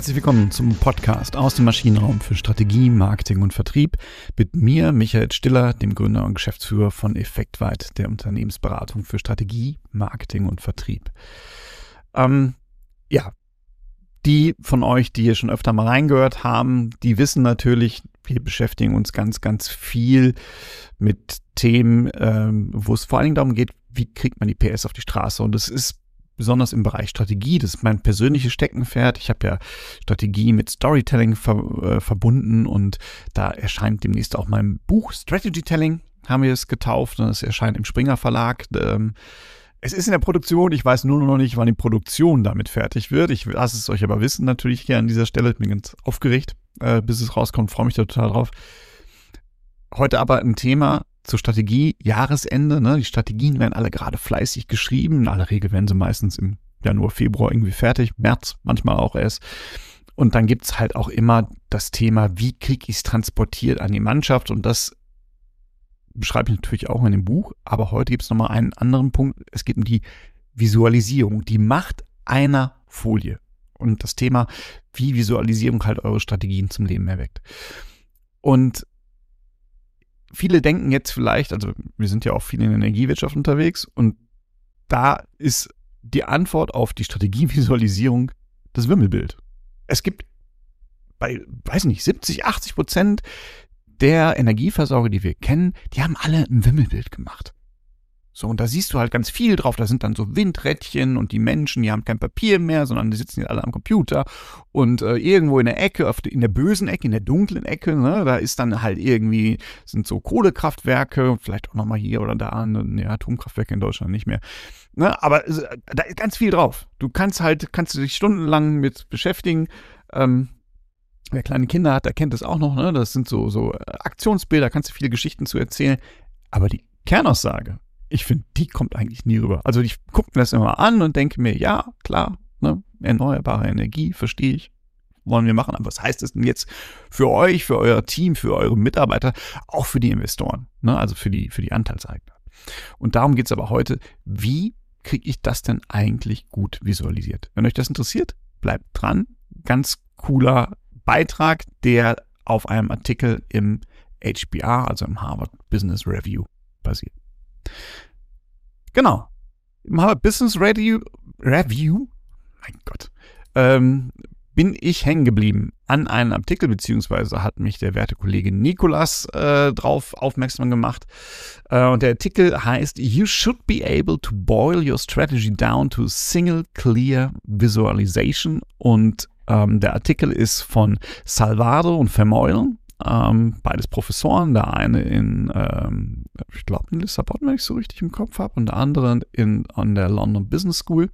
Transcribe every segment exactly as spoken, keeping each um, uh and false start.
Herzlich willkommen zum Podcast aus dem Maschinenraum für Strategie, Marketing und Vertrieb mit mir, Michael Stiller, dem Gründer und Geschäftsführer von Effektweit, der Unternehmensberatung für Strategie, Marketing und Vertrieb. Ähm, ja, die von euch, die hier schon öfter mal reingehört haben, die wissen natürlich, wir beschäftigen uns ganz, ganz viel mit Themen, ähm, wo es vor allen Dingen darum geht, wie kriegt man die P S auf die Straße. Und es ist besonders im Bereich Strategie, das ist mein persönliches Steckenpferd. Ich habe ja Strategie mit Storytelling ver, äh, verbunden und da erscheint demnächst auch mein Buch Strategytelling, haben wir es getauft, und es erscheint im Springer Verlag. Ähm, es ist in der Produktion, ich weiß nur noch nicht, wann die Produktion damit fertig wird. Ich lasse es euch aber wissen natürlich hier an dieser Stelle. Ich bin ganz aufgeregt, äh, bis es rauskommt, freue mich da total drauf. Heute aber ein Thema zur Strategie, Jahresende, ne? Die Strategien werden alle gerade fleißig geschrieben. In aller Regel werden sie meistens im Januar, Februar irgendwie fertig, März manchmal auch erst. Und dann gibt's halt auch immer das Thema, wie kriege ich es transportiert an die Mannschaft? Und das beschreibe ich natürlich auch in dem Buch. Aber heute gibt's nochmal einen anderen Punkt. Es geht um die Visualisierung, die Macht einer Folie. Und das Thema, wie Visualisierung halt eure Strategien zum Leben erweckt. Und viele denken jetzt vielleicht, also wir sind ja auch viel in der Energiewirtschaft unterwegs, und da ist die Antwort auf die Strategievisualisierung das Wimmelbild. Es gibt bei, weiß nicht, siebzig, achtzig Prozent der Energieversorger, die wir kennen, die haben alle ein Wimmelbild gemacht. So, und da siehst du halt ganz viel drauf. Da sind dann so Windrädchen und die Menschen, die haben kein Papier mehr, sondern die sitzen jetzt alle am Computer. Und äh, irgendwo in der Ecke, auf die, in der bösen Ecke, in der dunklen Ecke, ne, da ist dann halt irgendwie, sind so Kohlekraftwerke, vielleicht auch nochmal hier oder da, ne, Atomkraftwerke in Deutschland nicht mehr. Ne, aber äh, da ist ganz viel drauf. Du kannst halt, kannst du dich stundenlang mit beschäftigen. Ähm, wer kleine Kinder hat, der kennt das auch noch. Ne? Das sind so, so Aktionsbilder, kannst du viele Geschichten zu erzählen. Aber die Kernaussage, ich finde, die kommt eigentlich nie rüber. Also ich gucke mir das immer an und denke mir, ja, klar, ne, erneuerbare Energie, verstehe ich, wollen wir machen. Aber was heißt das denn jetzt für euch, für euer Team, für eure Mitarbeiter, auch für die Investoren, ne, also für die, für die Anteilseigner? Und darum geht es aber heute, wie kriege ich das denn eigentlich gut visualisiert? Wenn euch das interessiert, bleibt dran. Ganz cooler Beitrag, der auf einem Artikel im H B R, also im Harvard Business Review, basiert. Genau. Im Harvard Business Review, Review mein Gott, ähm, bin ich hängen geblieben an einem Artikel, beziehungsweise hat mich der werte Kollege Nikolas äh, drauf aufmerksam gemacht. Äh, und der Artikel heißt You should be able to boil your strategy down to a single clear visualization. Und ähm, der Artikel ist von Salvado und Vermeulen. Ähm, beides Professoren, der eine in, ähm, ich glaube in Lissabon, wenn ich es so richtig im Kopf habe, und der andere in, an der London Business School.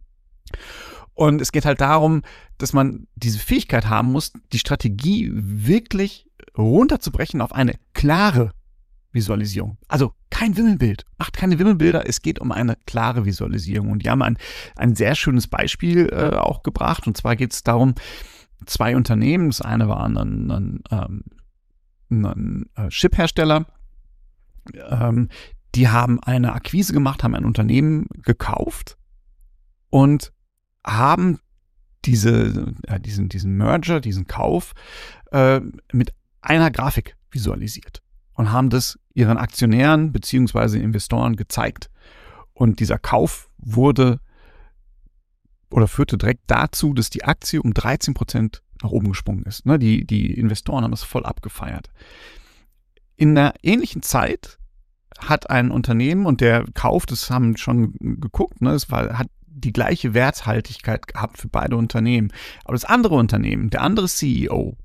Und es geht halt darum, dass man diese Fähigkeit haben muss, die Strategie wirklich runterzubrechen auf eine klare Visualisierung. Also kein Wimmelbild, macht keine Wimmelbilder, es geht um eine klare Visualisierung. Und die haben ein, ein sehr schönes Beispiel äh, auch gebracht, und zwar geht es darum, zwei Unternehmen, das eine war ein, ein, ein, ein Chip-Hersteller, ähm, die haben eine Akquise gemacht, haben ein Unternehmen gekauft und haben diese, äh, diesen, diesen Merger, diesen Kauf äh, mit einer Grafik visualisiert und haben das ihren Aktionären bzw. Investoren gezeigt. Und dieser Kauf wurde oder führte direkt dazu, dass die Aktie um dreizehn Prozent nach oben gesprungen ist. Ne, die, die Investoren haben das voll abgefeiert. In einer ähnlichen Zeit hat ein Unternehmen, und der Kauf, das haben schon geguckt, ne, es war, hat die gleiche Werthaltigkeit gehabt für beide Unternehmen. Aber das andere Unternehmen, der andere C E O,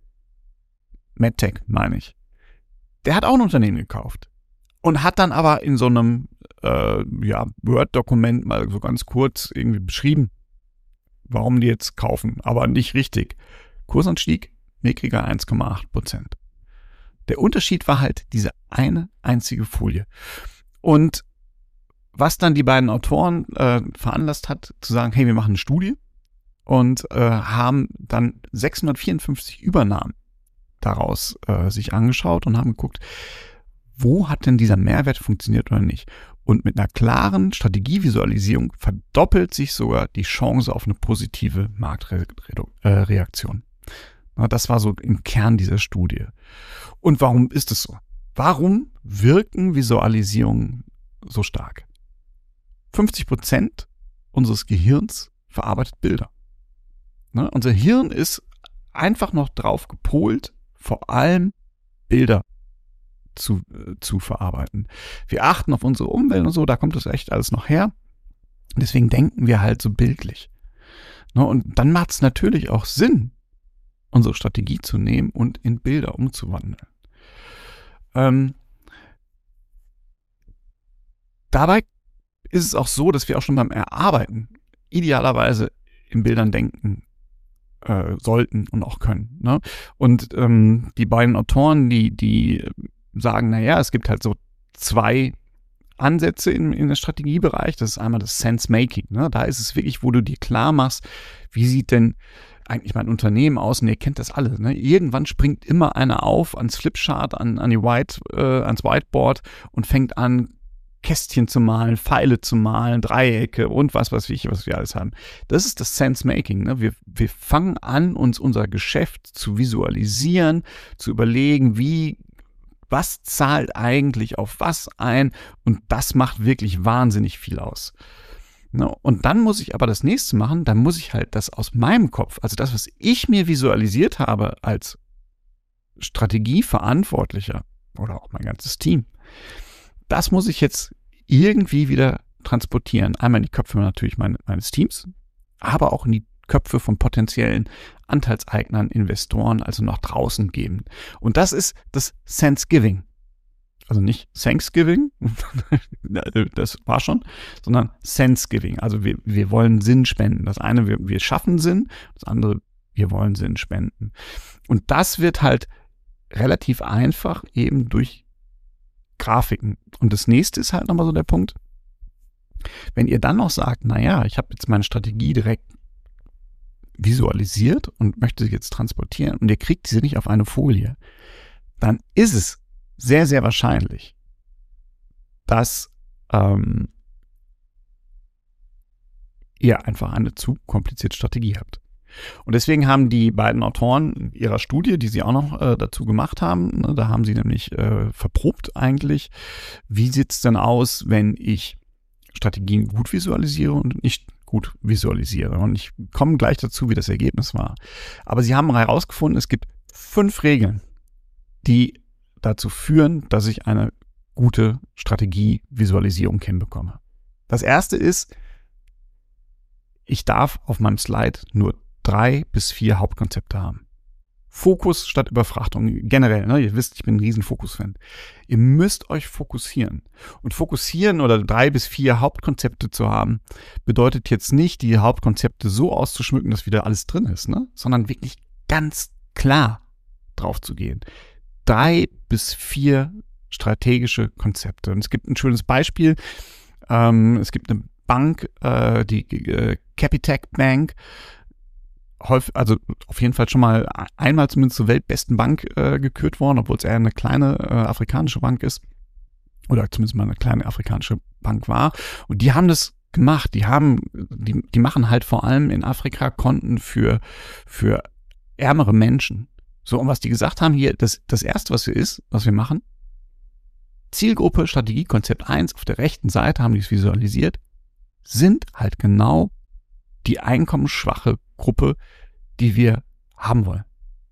MedTech meine ich, der hat auch ein Unternehmen gekauft und hat dann aber in so einem äh, ja, Word-Dokument mal so ganz kurz irgendwie beschrieben, warum die jetzt kaufen, aber nicht richtig. Kursanstieg, mickriger eins Komma acht Prozent. Der Unterschied war halt diese eine einzige Folie. Und was dann die beiden Autoren äh, veranlasst hat, zu sagen, hey, wir machen eine Studie, und äh, haben dann sechshundertvierundfünfzig Übernahmen daraus äh, sich angeschaut und haben geguckt, wo hat denn dieser Mehrwert funktioniert oder nicht. Und mit einer klaren Strategievisualisierung verdoppelt sich sogar die Chance auf eine positive Marktreaktion. Das war so im Kern dieser Studie. Und warum ist es so? Warum wirken Visualisierungen so stark? fünfzig Prozent unseres Gehirns verarbeitet Bilder. Ne? Unser Hirn ist einfach noch drauf gepolt, vor allem Bilder zu, äh, zu verarbeiten. Wir achten auf unsere Umwelt und so, da kommt das echt alles noch her. Deswegen denken wir halt so bildlich. Ne? Und dann macht es natürlich auch Sinn, unsere Strategie zu nehmen und in Bilder umzuwandeln. Ähm, dabei ist es auch so, dass wir auch schon beim Erarbeiten idealerweise in Bildern denken äh, sollten und auch können. Ne? Und ähm, die beiden Autoren, die, die sagen, naja, es gibt halt so zwei Ansätze in, in der Strategiebereich. Das ist einmal das Sense-Making. Ne? Da ist es wirklich, wo du dir klar machst, wie sieht denn eigentlich mein Unternehmen aus? Und ihr kennt das alle. Ne? Irgendwann springt immer einer auf ans Flipchart, an, an die White, äh, ans Whiteboard und fängt an, Kästchen zu malen, Pfeile zu malen, Dreiecke und was weiß ich, was wir alles haben. Das ist das Sense-Making. Ne? Wir, wir fangen an, uns unser Geschäft zu visualisieren, zu überlegen, wie, was zahlt eigentlich auf was ein, und das macht wirklich wahnsinnig viel aus. Ne? Und dann muss ich aber das nächste machen, dann muss ich halt das aus meinem Kopf, also das, was ich mir visualisiert habe als Strategieverantwortlicher oder auch mein ganzes Team, das muss ich jetzt irgendwie wieder transportieren. Einmal in die Köpfe natürlich meine, meines Teams, aber auch in die Köpfe von potenziellen Anteilseignern, Investoren, also nach draußen geben. Und das ist das Sense-Giving. Also nicht Thanksgiving, das war schon, sondern Sense-Giving. Also wir, wir wollen Sinn spenden. Das eine, wir, wir schaffen Sinn, das andere, wir wollen Sinn spenden. Und das wird halt relativ einfach eben durch Grafiken. Und das nächste ist halt nochmal so der Punkt, wenn ihr dann noch sagt, naja, ich habe jetzt meine Strategie direkt visualisiert und möchte sie jetzt transportieren und ihr kriegt sie nicht auf eine Folie, dann ist es sehr, sehr wahrscheinlich, dass ähm, ihr einfach eine zu komplizierte Strategie habt. Und deswegen haben die beiden Autoren in ihrer Studie, die sie auch noch äh, dazu gemacht haben, ne, da haben sie nämlich äh, verprobt eigentlich, wie sieht es denn aus, wenn ich Strategien gut visualisiere und nicht gut visualisiere. Und ich komme gleich dazu, wie das Ergebnis war. Aber sie haben herausgefunden, es gibt fünf Regeln, die dazu führen, dass ich eine gute Strategievisualisierung hinbekomme. Das erste ist, ich darf auf meinem Slide nur drei bis vier Hauptkonzepte haben. Fokus statt Überfrachtung. Generell, ne? Ihr wisst, ich bin ein riesen Fokus-Fan. Ihr müsst euch fokussieren. Und fokussieren oder drei bis vier Hauptkonzepte zu haben, bedeutet jetzt nicht, die Hauptkonzepte so auszuschmücken, dass wieder alles drin ist, ne? Sondern wirklich ganz klar drauf zu gehen. Drei bis vier strategische Konzepte. Und es gibt ein schönes Beispiel. Ähm, es gibt eine Bank, äh, die äh, Capitec Bank, häufig, also auf jeden Fall schon mal einmal zumindest zur weltbesten Bank äh, gekürt worden, obwohl es eher eine kleine äh, afrikanische Bank ist oder zumindest mal eine kleine afrikanische Bank war. Und die haben das gemacht. Die haben, die, die machen halt vor allem in Afrika Konten für für ärmere Menschen. So, und was die gesagt haben hier, das das erste, was wir ist, was wir machen, Zielgruppe, Strategie, Konzept eins, auf der rechten Seite haben die es visualisiert, sind halt genau die einkommensschwache Gruppe, die wir haben wollen.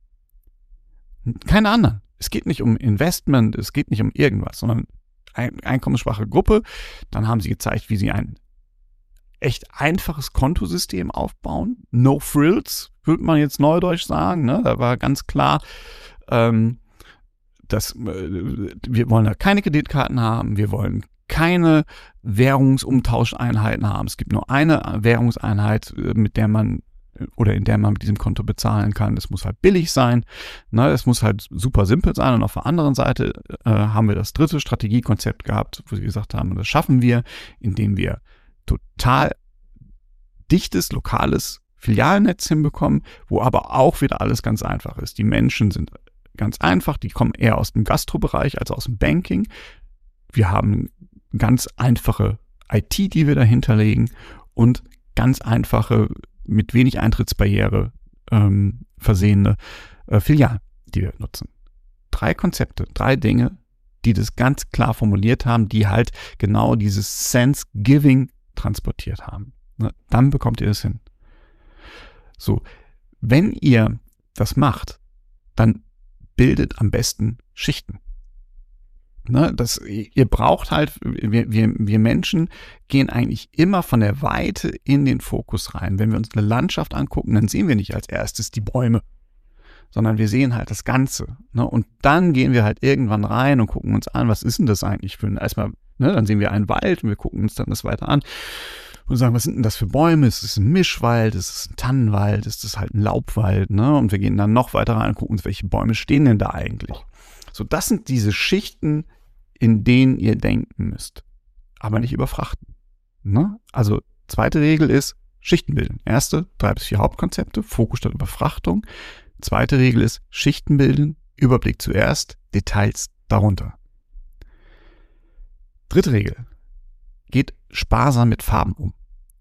Keine anderen. Es geht nicht um Investment, es geht nicht um irgendwas, sondern eine einkommensschwache Gruppe. Dann haben sie gezeigt, wie sie ein echt einfaches Kontosystem aufbauen. No frills, würde man jetzt neudeutsch sagen. Ne? Da war ganz klar, ähm, dass äh, wir wollen da keine Kreditkarten haben, wir wollen keine Währungsumtauscheinheiten haben. Es gibt nur eine Währungseinheit, mit der man oder in der man mit diesem Konto bezahlen kann. Das muss halt billig sein. Ne? Es muss halt super simpel sein. Und auf der anderen Seite äh, haben wir das dritte Strategiekonzept gehabt, wo sie gesagt haben, und das schaffen wir, indem wir total dichtes, lokales Filialnetz hinbekommen, wo aber auch wieder alles ganz einfach ist. Die Menschen sind ganz einfach, die kommen eher aus dem Gastrobereich als aus dem Banking. Wir haben ganz einfache I T, die wir dahinter legen und ganz einfache, mit wenig Eintrittsbarriere ähm, versehene äh, Filialen, die wir nutzen. Drei Konzepte, drei Dinge, die das ganz klar formuliert haben, die halt genau dieses Sense-Giving transportiert haben. Ne? Dann bekommt ihr es hin. So, wenn ihr das macht, dann bildet am besten Schichten. Ne, das, ihr braucht halt, wir, wir, wir Menschen gehen eigentlich immer von der Weite in den Fokus rein. Wenn wir uns eine Landschaft angucken, dann sehen wir nicht als erstes die Bäume, sondern wir sehen halt das Ganze. Ne, und dann gehen wir halt irgendwann rein und gucken uns an, was ist denn das eigentlich für ein, erstmal, ne, dann sehen wir einen Wald und wir gucken uns dann das weiter an und sagen, was sind denn das für Bäume? Ist es ein Mischwald? Ist es ein Tannenwald? Ist es halt ein Laubwald? Ne? Und wir gehen dann noch weiter rein und gucken uns, welche Bäume stehen denn da eigentlich? So, das sind diese Schichten, in denen ihr denken müsst, aber nicht überfrachten. Ne? Also zweite Regel ist Schichten bilden. Erste, drei bis vier Hauptkonzepte, Fokus statt Überfrachtung. Zweite Regel ist Schichten bilden, Überblick zuerst, Details darunter. Dritte Regel, geht sparsam mit Farben um.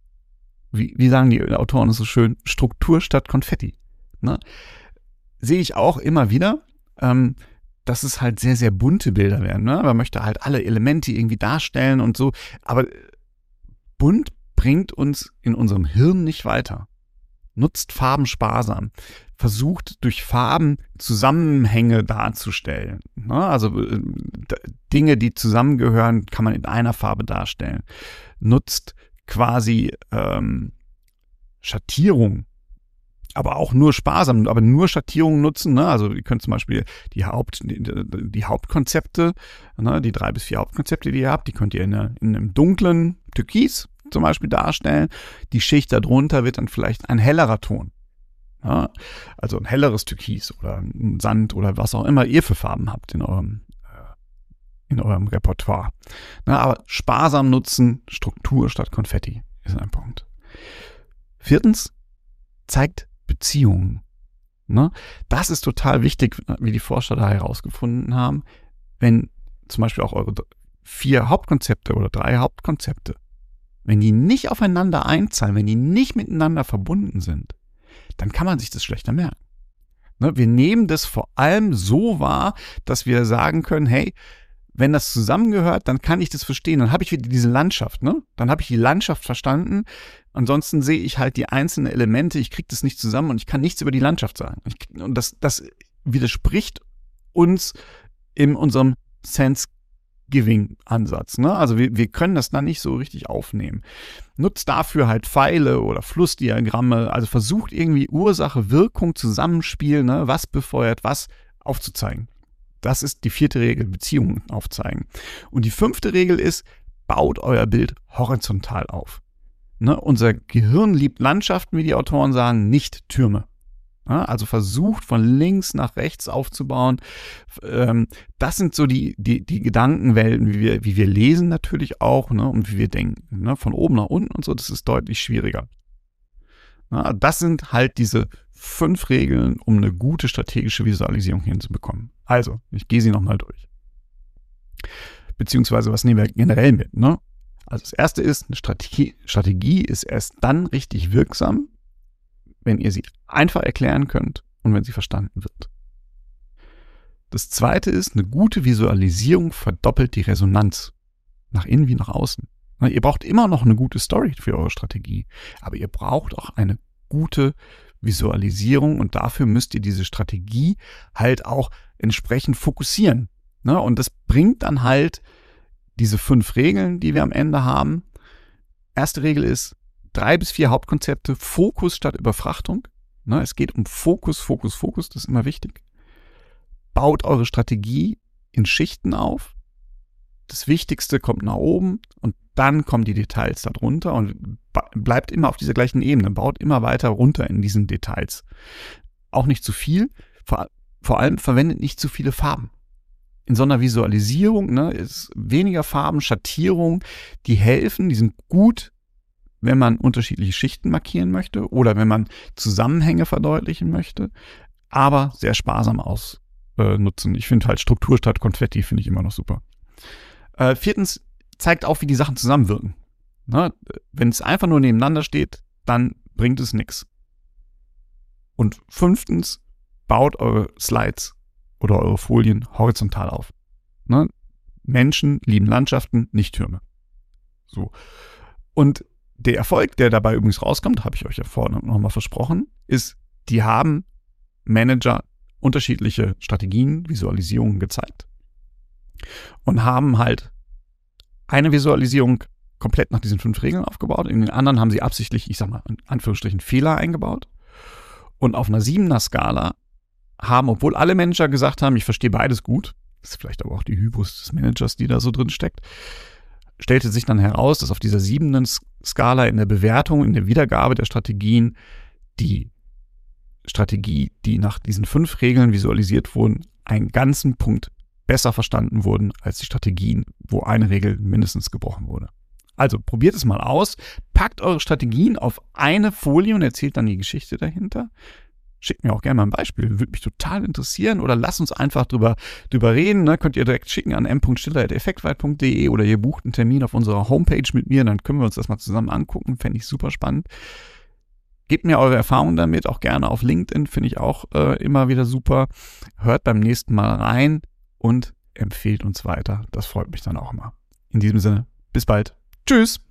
Wie, wie sagen die Autoren es so schön, Struktur statt Konfetti. Ne? Sehe ich auch immer wieder, ähm, dass es halt sehr, sehr bunte Bilder werden. Ne? Man möchte halt alle Elemente irgendwie darstellen und so. Aber bunt bringt uns in unserem Hirn nicht weiter. Nutzt Farben sparsam. Versucht durch Farben Zusammenhänge darzustellen. Ne? Also äh, Dinge, die zusammengehören, kann man in einer Farbe darstellen. Nutzt quasi ähm, Schattierung. Aber auch nur sparsam, aber nur Schattierungen nutzen. Ne? Also ihr könnt zum Beispiel die, Haupt, die, die Hauptkonzepte, ne? die drei bis vier Hauptkonzepte, die ihr habt, die könnt ihr in, eine, in einem dunklen Türkis zum Beispiel darstellen. Die Schicht darunter wird dann vielleicht ein hellerer Ton. Ja? Also ein helleres Türkis oder ein Sand oder was auch immer ihr für Farben habt in eurem, in eurem Repertoire. Ne? Aber sparsam nutzen, Struktur statt Konfetti ist ein Punkt. Viertens, zeigt Beziehungen. Ne? Das ist total wichtig, wie die Forscher da herausgefunden haben, wenn zum Beispiel auch eure vier Hauptkonzepte oder drei Hauptkonzepte, wenn die nicht aufeinander einzahlen, wenn die nicht miteinander verbunden sind, dann kann man sich das schlechter merken. Ne? Wir nehmen das vor allem so wahr, dass wir sagen können, hey, wenn das zusammengehört, dann kann ich das verstehen. Dann habe ich wieder diese Landschaft, ne? Dann habe ich die Landschaft verstanden. Ansonsten sehe ich halt die einzelnen Elemente. Ich kriege das nicht zusammen und ich kann nichts über die Landschaft sagen. Ich, und das, das widerspricht uns in unserem Sense-Giving-Ansatz, ne? Also wir, wir können das dann nicht so richtig aufnehmen. Nutzt dafür halt Pfeile oder Flussdiagramme. Also versucht irgendwie Ursache, Wirkung, Zusammenspiel, ne? Was befeuert was aufzuzeigen. Das ist die vierte Regel, Beziehungen aufzeigen. Und die fünfte Regel ist, baut euer Bild horizontal auf. Ne? Unser Gehirn liebt Landschaften, wie die Autoren sagen, nicht Türme. Ja, also versucht von links nach rechts aufzubauen. Ähm, das sind so die, die, die Gedankenwelten, wie wir, wie wir lesen natürlich auch, ne? Und wie wir denken. Ne? Von oben nach unten und so, das ist deutlich schwieriger. Ja, das sind halt diese fünf Regeln, um eine gute strategische Visualisierung hinzubekommen. Also, ich gehe sie nochmal durch. Beziehungsweise, was nehmen wir generell mit? Ne? Also das erste ist, eine Strategie, Strategie ist erst dann richtig wirksam, wenn ihr sie einfach erklären könnt und wenn sie verstanden wird. Das zweite ist, eine gute Visualisierung verdoppelt die Resonanz, nach innen wie nach außen. Ihr braucht immer noch eine gute Story für eure Strategie, aber ihr braucht auch eine gute Visualisierung und dafür müsst ihr diese Strategie halt auch entsprechend fokussieren. Und das bringt dann halt diese fünf Regeln, die wir am Ende haben. Erste Regel ist, drei bis vier Hauptkonzepte, Fokus statt Überfrachtung. Es geht um Fokus, Fokus, Fokus, das ist immer wichtig. Baut eure Strategie in Schichten auf. Das Wichtigste kommt nach oben und dann kommen die Details darunter und bleibt immer auf dieser gleichen Ebene, baut immer weiter runter in diesen Details. Auch nicht zu viel, vor, vor allem verwendet nicht zu viele Farben. In so einer Visualisierung, ne, ist weniger Farben, Schattierung, die helfen, die sind gut, wenn man unterschiedliche Schichten markieren möchte oder wenn man Zusammenhänge verdeutlichen möchte, aber sehr sparsam aus, äh, nutzen. Ich finde halt Struktur statt Konfetti finde ich immer noch super. Äh, viertens, zeigt auch, wie die Sachen zusammenwirken. Ne? Wenn es einfach nur nebeneinander steht, dann bringt es nichts. Und fünftens, baut eure Slides oder eure Folien horizontal auf. Ne? Menschen lieben Landschaften, nicht Türme. So. Und der Erfolg, der dabei übrigens rauskommt, habe ich euch ja vorhin nochmal versprochen, ist, die haben Manager unterschiedliche Strategien, Visualisierungen gezeigt und haben halt eine Visualisierung komplett nach diesen fünf Regeln aufgebaut. In den anderen haben sie absichtlich, ich sag mal, in Anführungsstrichen Fehler eingebaut. Und auf einer siebener Skala haben, obwohl alle Manager gesagt haben, ich verstehe beides gut, das ist vielleicht aber auch die Hybris des Managers, die da so drin steckt, stellte sich dann heraus, dass auf dieser siebenden Skala in der Bewertung, in der Wiedergabe der Strategien, die Strategie, die nach diesen fünf Regeln visualisiert wurden, einen ganzen Punkt besser verstanden wurden als die Strategien, wo eine Regel mindestens gebrochen wurde. Also probiert es mal aus, packt eure Strategien auf eine Folie und erzählt dann die Geschichte dahinter. Schickt mir auch gerne mal ein Beispiel, würde mich total interessieren, oder lasst uns einfach drüber, drüber reden. Ne? Könnt ihr direkt schicken an m punkt stiller at effektweit punkt de oder ihr bucht einen Termin auf unserer Homepage mit mir, dann können wir uns das mal zusammen angucken, fände ich super spannend. Gebt mir eure Erfahrungen damit, auch gerne auf LinkedIn, finde ich auch äh, immer wieder super. Hört beim nächsten Mal rein und empfehlt uns weiter, das freut mich dann auch immer. In diesem Sinne, bis bald. Tschüss!